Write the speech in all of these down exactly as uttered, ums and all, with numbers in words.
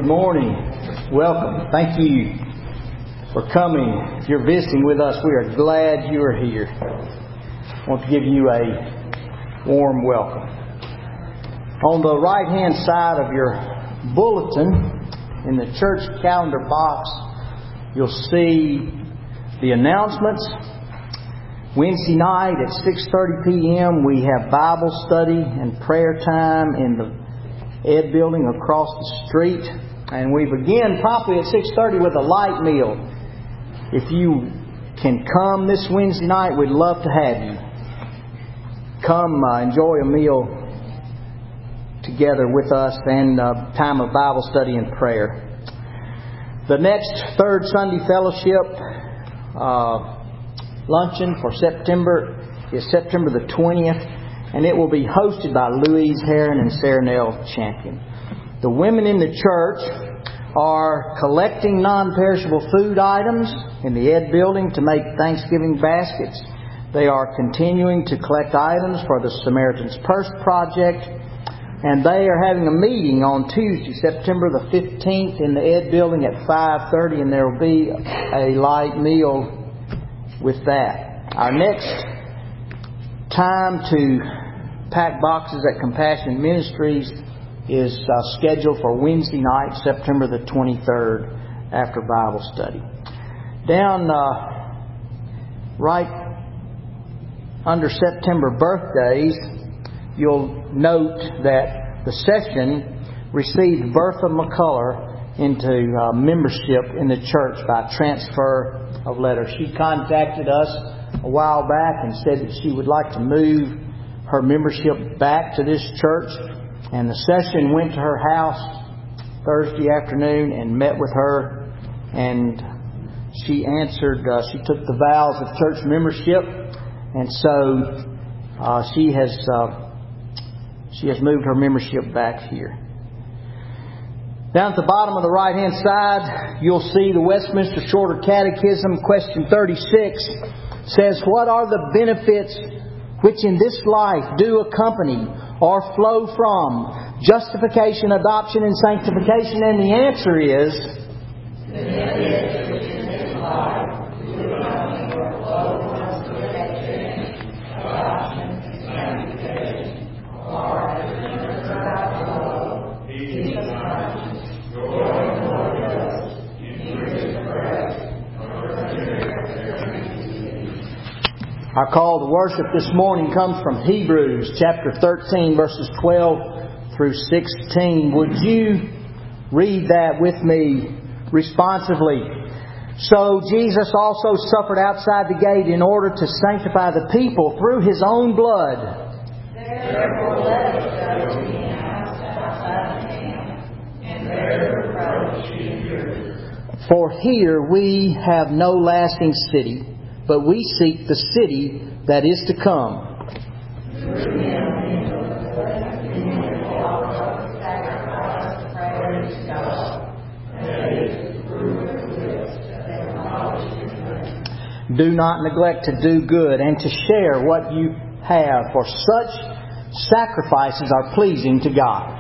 good morning. Welcome. Thank you for coming. If you're visiting with us, we are glad you are here. I want to give you a warm welcome. On the right-hand side of your bulletin, in the church calendar box, you'll see the announcements. Wednesday night at six thirty p.m. we have Bible study and prayer time in the Ed building across the street. And we begin promptly at six thirty with a light meal. If you can come this Wednesday night, we'd love to have you. Come uh, enjoy a meal together with us and uh, time of Bible study and prayer. The next third Sunday fellowship uh, luncheon for September is September the twentieth, and it will be hosted by Louise Heron and Sarah Nell Champion. The women in the church are collecting non-perishable food items in the Ed building to make Thanksgiving baskets. They are continuing to collect items for the Samaritan's Purse Project, and they are having a meeting on Tuesday, September the fifteenth in the Ed building at five thirty, and there will be a light meal with that. Our next time to pack boxes at Compassion Ministries is uh, scheduled for Wednesday night, September the twenty-third, after Bible study. Down uh, right under September birthdays, you'll note that the session received Bertha McCullough into uh, membership in the church by transfer of letters. She contacted us a while back and said that she would like to move her membership back to this church. And the session went to her house Thursday afternoon and met with her, and she answered, uh, she took the vows of church membership, and so uh, she has uh, she has moved her membership back here. Down at the bottom of the right-hand side, you'll see the Westminster Shorter Catechism, question thirty-six, says, "What are the benefits which in this life do accompany or flow from justification, adoption, and sanctification?" And the answer is, the benefits which in this life do accompany or flow from justification, adoption, and sanctification are the benefits of our love, peace of conscience, joy in the Holy Ghost, increase of grace, Our call to worship this morning comes from Hebrews chapter thirteen, verses twelve through sixteen. Would you read that with me responsively? "So Jesus also suffered outside the gate in order to sanctify the people through His own blood. Therefore let us go to Him outside the camp, and there reproach be endures. For here we have no lasting city, but we seek the city that is to come. Do not neglect to do good and to share what you have, for such sacrifices are pleasing to God."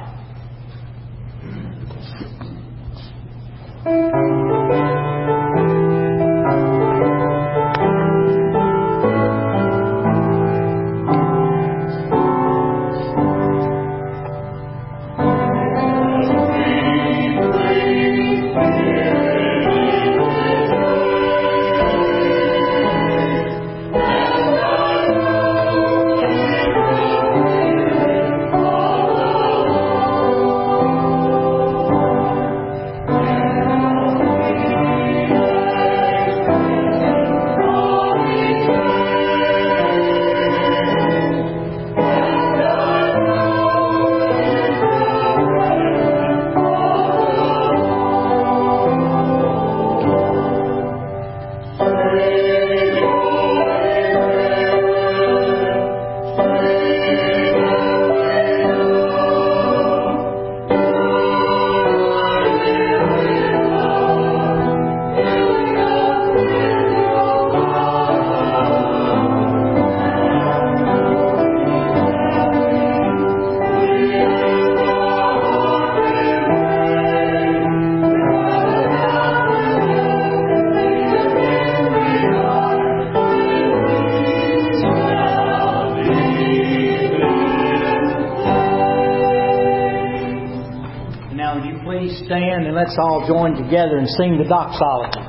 let's all join together and sing the doxology.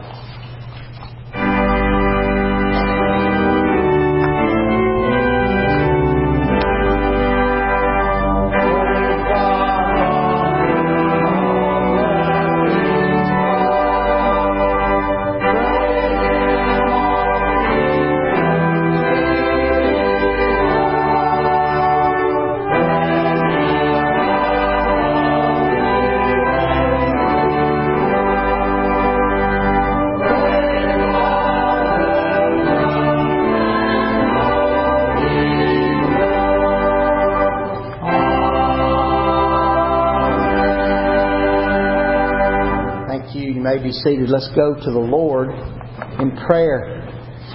Be seated. Let's go to the Lord in prayer.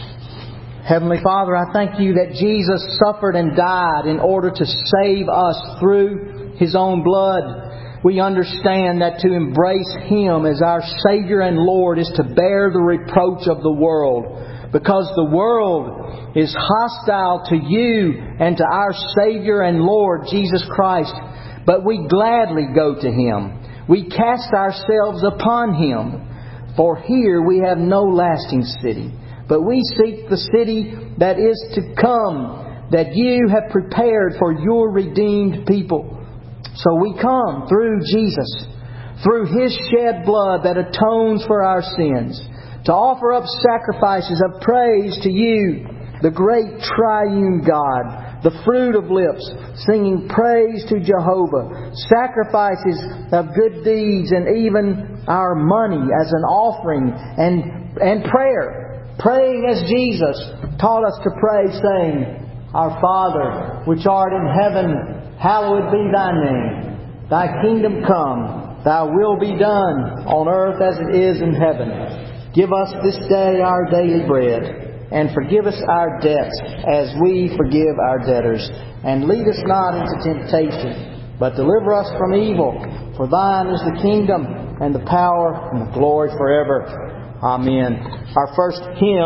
Heavenly Father, I thank You that Jesus suffered and died in order to save us through His own blood. We understand that to embrace Him as our Savior and Lord is to bear the reproach of the world, because the world is hostile to You and to our Savior and Lord Jesus Christ. But we gladly go to Him. We cast ourselves upon Him, for here we have no lasting city, but we seek the city that is to come, that You have prepared for Your redeemed people. So we come through Jesus, through His shed blood that atones for our sins, to offer up sacrifices of praise to You, the great triune God, the fruit of lips, singing praise to Jehovah, sacrifices of good deeds, and even our money as an offering, and, and prayer. Praying as Jesus taught us to pray, saying, Our Father, which art in heaven, hallowed be Thy name. Thy kingdom come, Thy will be done on earth as it is in heaven. Give us this day our daily bread. And forgive us our debts as we forgive our debtors. And lead us not into temptation, but deliver us from evil. For Thine is the kingdom, and the power, and the glory forever. Amen. Our first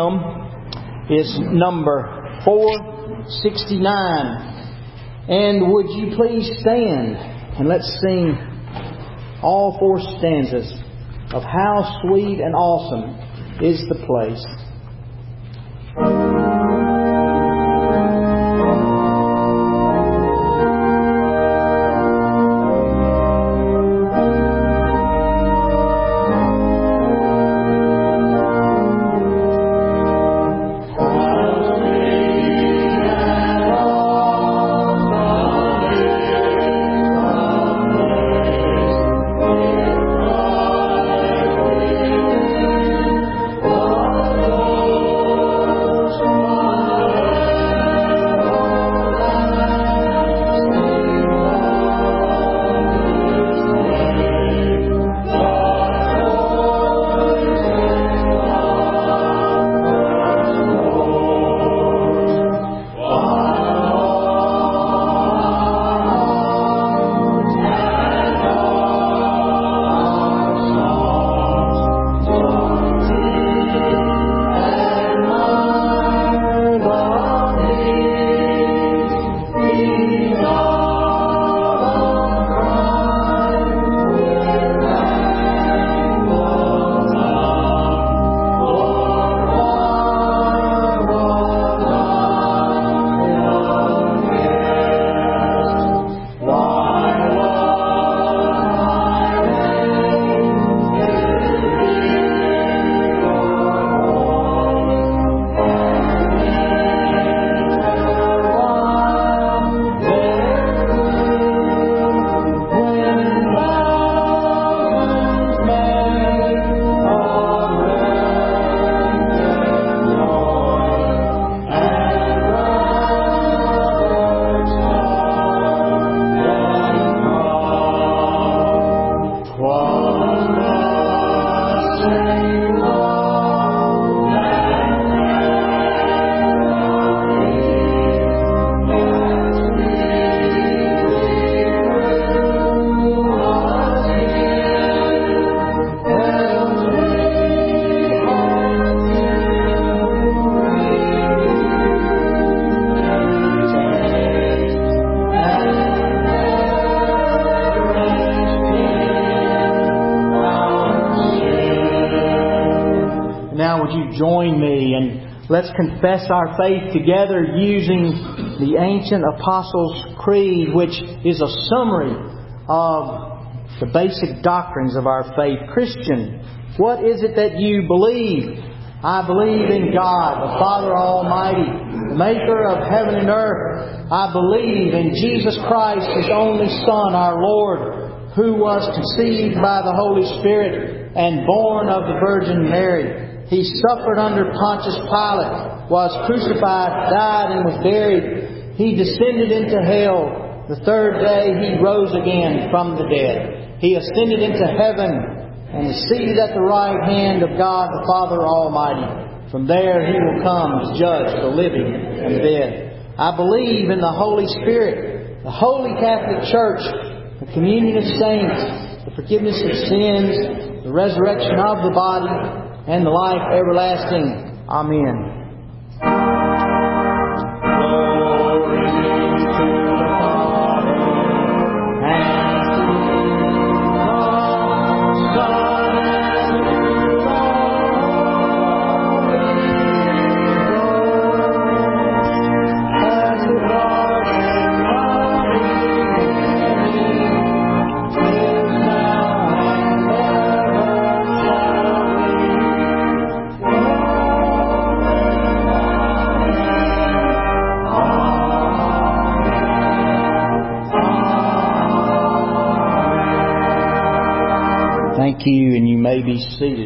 hymn is number four sixty-nine. And would you please stand, and let's sing all four stanzas of How Sweet and Awesome is the Place. Oh now would you join me and let's confess our faith together using the ancient Apostles' Creed, which is a summary of the basic doctrines of our faith. Christian, what is it that you believe? I believe in God, the Father Almighty, Maker of heaven and earth. I believe in Jesus Christ, His only Son, our Lord, who was conceived by the Holy Spirit and born of the Virgin Mary. He suffered under Pontius Pilate, was crucified, died, and was buried. He descended into hell. The third day He rose again from the dead. He ascended into heaven and is seated at the right hand of God the Father Almighty. From there He will come to judge the living and the dead. I believe in the Holy Spirit, the Holy Catholic Church, the communion of saints, the forgiveness of sins, the resurrection of the body, and the life everlasting. Amen. Thank you, and you may be seated.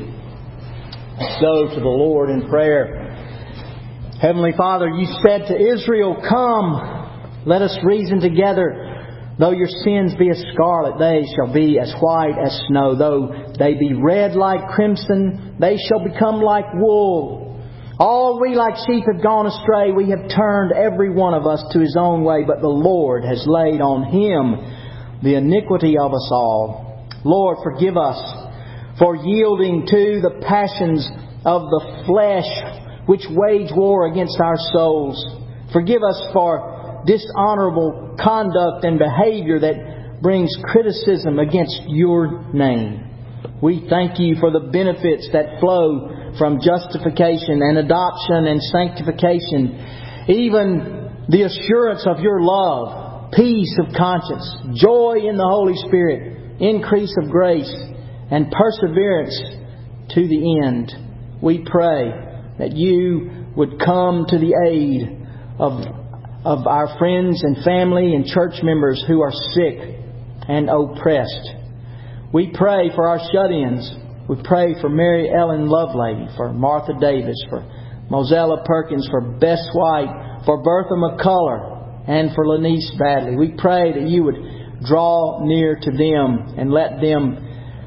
Let's go to the Lord in prayer. Heavenly Father, You said to Israel, "Come, let us reason together. Though your sins be as scarlet, they shall be as white as snow. Though they be red like crimson, they shall become like wool. All we like sheep have gone astray. We have turned every one of us to his own way, but the Lord has laid on Him the iniquity of us all. Lord, forgive us for yielding to the passions of the flesh which wage war against our souls. Forgive us for dishonorable conduct and behavior that brings criticism against Your name. We thank You for the benefits that flow from justification and adoption and sanctification, even the assurance of Your love, peace of conscience, joy in the Holy Spirit, increase of grace, and perseverance to the end. We pray that You would come to the aid of, of our friends and family and church members who are sick and oppressed. We pray for our shut-ins. We pray for Mary Ellen Lovelady, for Martha Davis, for Mozella Perkins, for Bess White, for Bertha McCullough, and for Lanice Badley. We pray that You would draw near to them and let them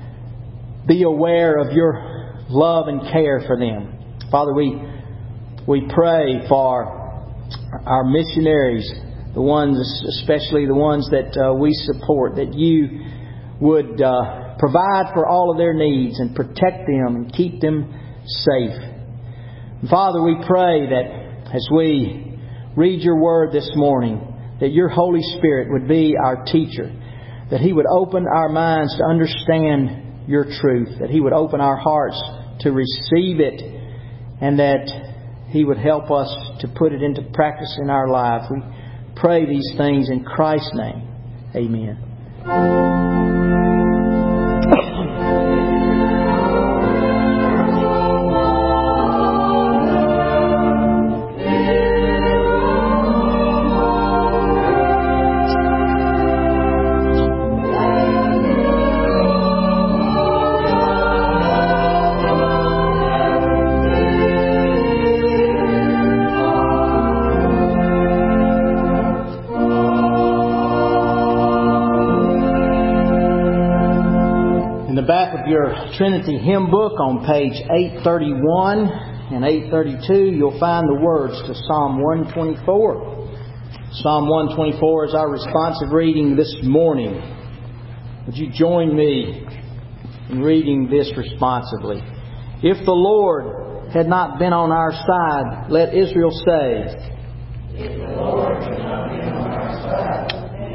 be aware of Your love and care for them. Father, we we pray for our missionaries, the ones, especially the ones that uh, we support, that You would uh, provide for all of their needs and protect them and keep them safe. And Father, we pray that as we read Your Word this morning, that Your Holy Spirit would be our teacher, that He would open our minds to understand Your truth, that He would open our hearts to receive it, and that He would help us to put it into practice in our life. We pray these things in Christ's name. Amen. Your Trinity hymn book on page eight thirty-one and eight thirty-two, you'll find the words to Psalm one twenty-four. Psalm one twenty-four is our responsive reading this morning. Would you join me in reading this responsively? If the Lord had not been on our side, let Israel say. If the Lord had not been on our side,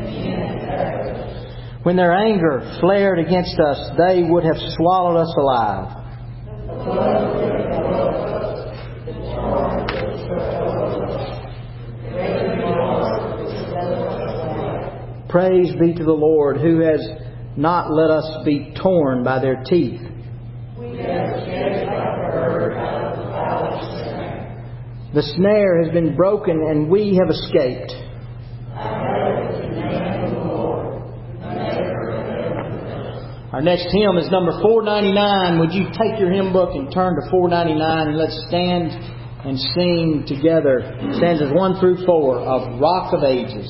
when their anger flared against us, they would have swallowed us alive. Praise be to the Lord, who has not let us be torn by their teeth. We have escaped like a bird out of the fowler's snare. The snare has been broken, and we have escaped. Our next hymn is number four ninety-nine. Would you take your hymn book and turn to four ninety-nine, and let's stand and sing together stanzas one through four of Rock of Ages.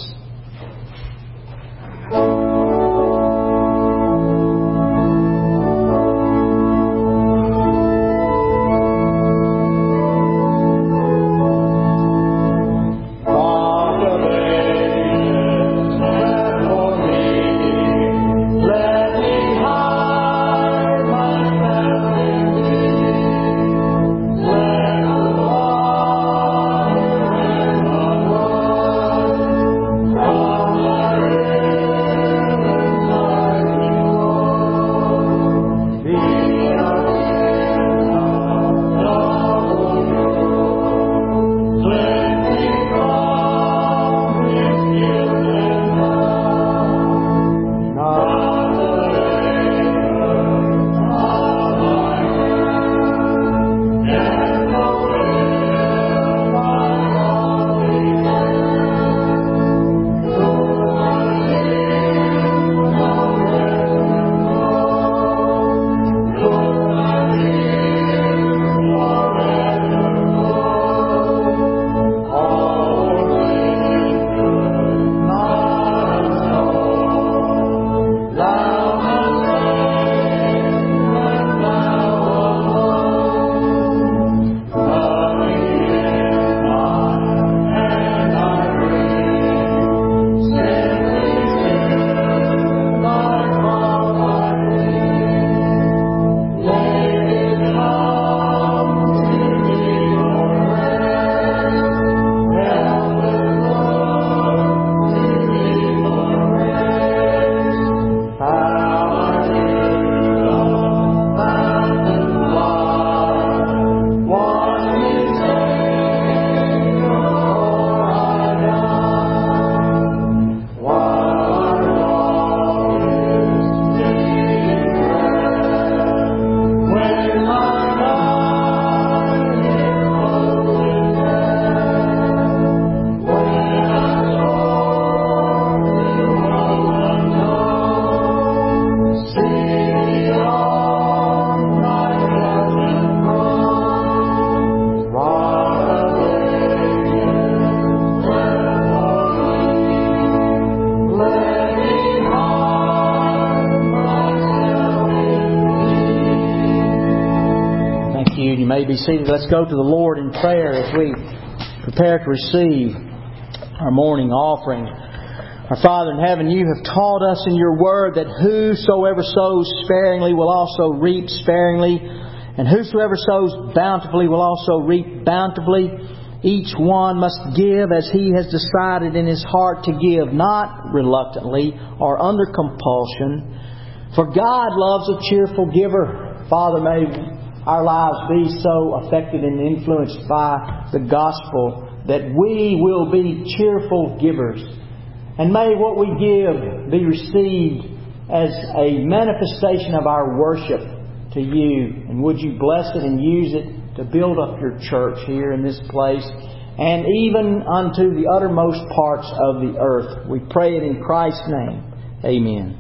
Be seated. Let's go to the Lord in prayer as we prepare to receive our morning offering. Our Father in heaven, You have taught us in Your Word that whosoever sows sparingly will also reap sparingly, and whosoever sows bountifully will also reap bountifully. Each one must give as he has decided in his heart to give, not reluctantly or under compulsion. For God loves a cheerful giver. Father, may our lives be so affected and influenced by the gospel that we will be cheerful givers. And may what we give be received as a manifestation of our worship to You. And would You bless it and use it to build up Your church here in this place and even unto the uttermost parts of the earth. We pray it in Christ's name. Amen.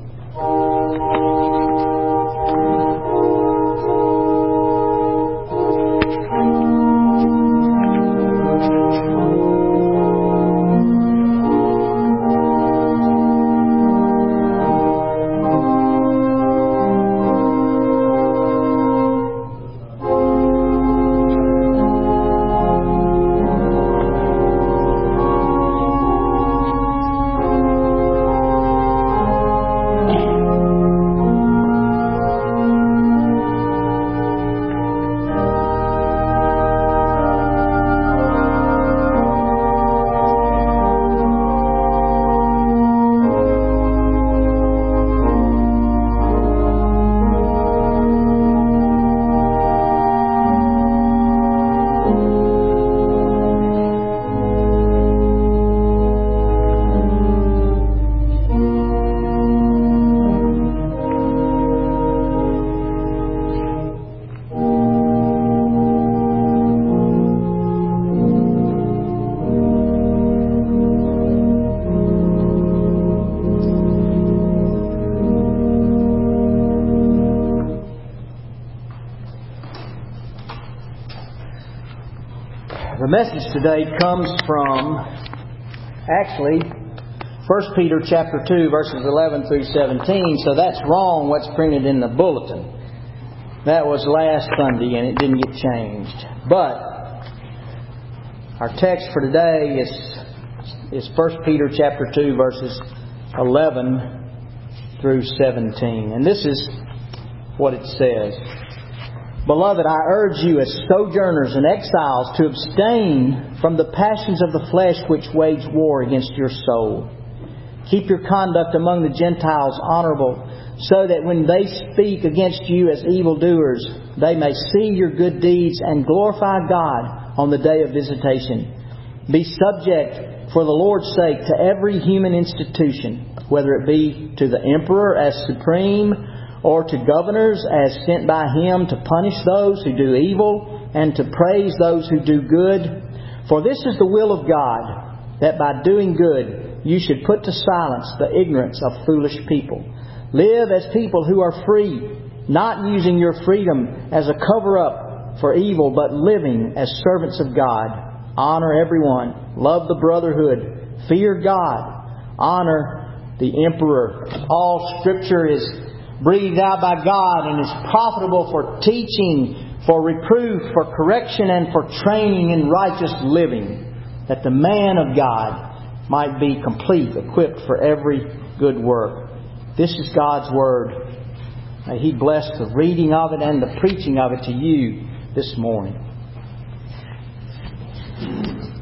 The message today comes from, actually, First Peter chapter two, verses eleven through seventeen. So that's wrong what's printed in the bulletin. That was last Sunday and it didn't get changed. But our text for today is is First Peter chapter two, verses eleven through seventeen. And this is what it says. Beloved, I urge you as sojourners and exiles to abstain from the passions of the flesh which wage war against your soul. Keep your conduct among the Gentiles honorable, so that when they speak against you as evildoers, they may see your good deeds and glorify God on the day of visitation. Be subject, for the Lord's sake, to every human institution, whether it be to the emperor as supreme, or to governors as sent by him to punish those who do evil and to praise those who do good. For this is the will of God, that by doing good you should put to silence the ignorance of foolish people. Live as people who are free, not using your freedom as a cover-up for evil, but living as servants of God. Honor everyone. Love the brotherhood. Fear God. Honor the emperor. All Scripture is breathed out by God and is profitable for teaching, for reproof, for correction, and for training in righteous living, that the man of God might be complete, equipped for every good work. This is God's Word. May He bless the reading of it and the preaching of it to you this morning.